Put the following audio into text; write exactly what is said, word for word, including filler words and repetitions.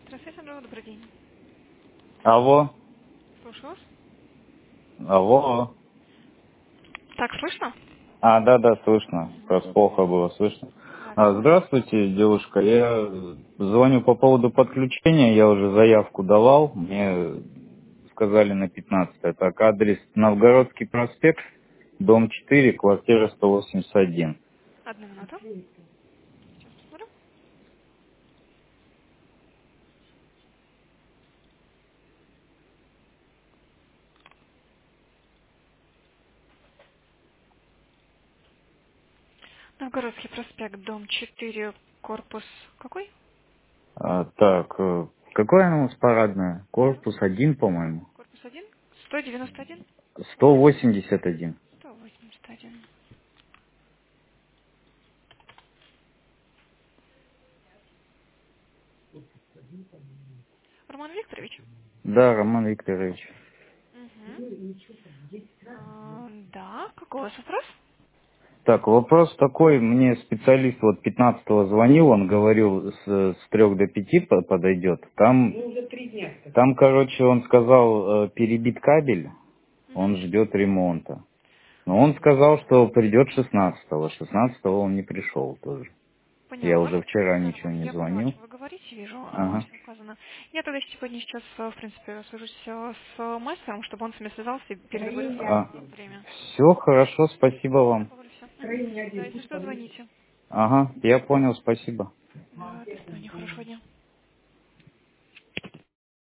Здравствуйте, Андрей, добрый день. Алло, Слушаю вас. алло. Так, слышно? А, да, да, слышно. Просто Угу. плохо было слышно. Так, А, говорите. здравствуйте, девушка. Я звоню по поводу подключения. Я уже заявку давал. Мне сказали на пятнадцатое. Так, адрес Новгородский проспект, дом четыре, квартира сто восемьдесят один. Одну минуту. Сейчас посмотрю. Новгородский проспект, дом четыре, корпус какой? А, так, э, какое оно у нас парадное? Да. Корпус один, по-моему. Корпус один. сто девяносто один. сто восемьдесят один. сто восемьдесят один. Роман Викторович? Да, Роман Викторович. Угу. А, да, какой у вас вопрос? Так, вопрос такой, мне специалист вот пятнадцатого звонил, он говорил с, с трех до пяти по- подойдет. Там, там, короче, он сказал, э, перебит кабель, Угу. он ждет ремонта. Но он сказал, что придет шестнадцатого, шестнадцатого он не пришел тоже. Я Поняла. уже вчера Да, ничего Роман, не я поняла, о звонил. чем вы говорите, вижу, а, Ага. все указано. Я тогда сегодня сейчас, а, в принципе, свяжусь а, с мастером, чтобы он с вами связался и переговорил А, а, время. все хорошо, спасибо вам. Договорились, все. Да, если что, звоните. Ага, я понял, спасибо. Да, до свидания, хорошего дня.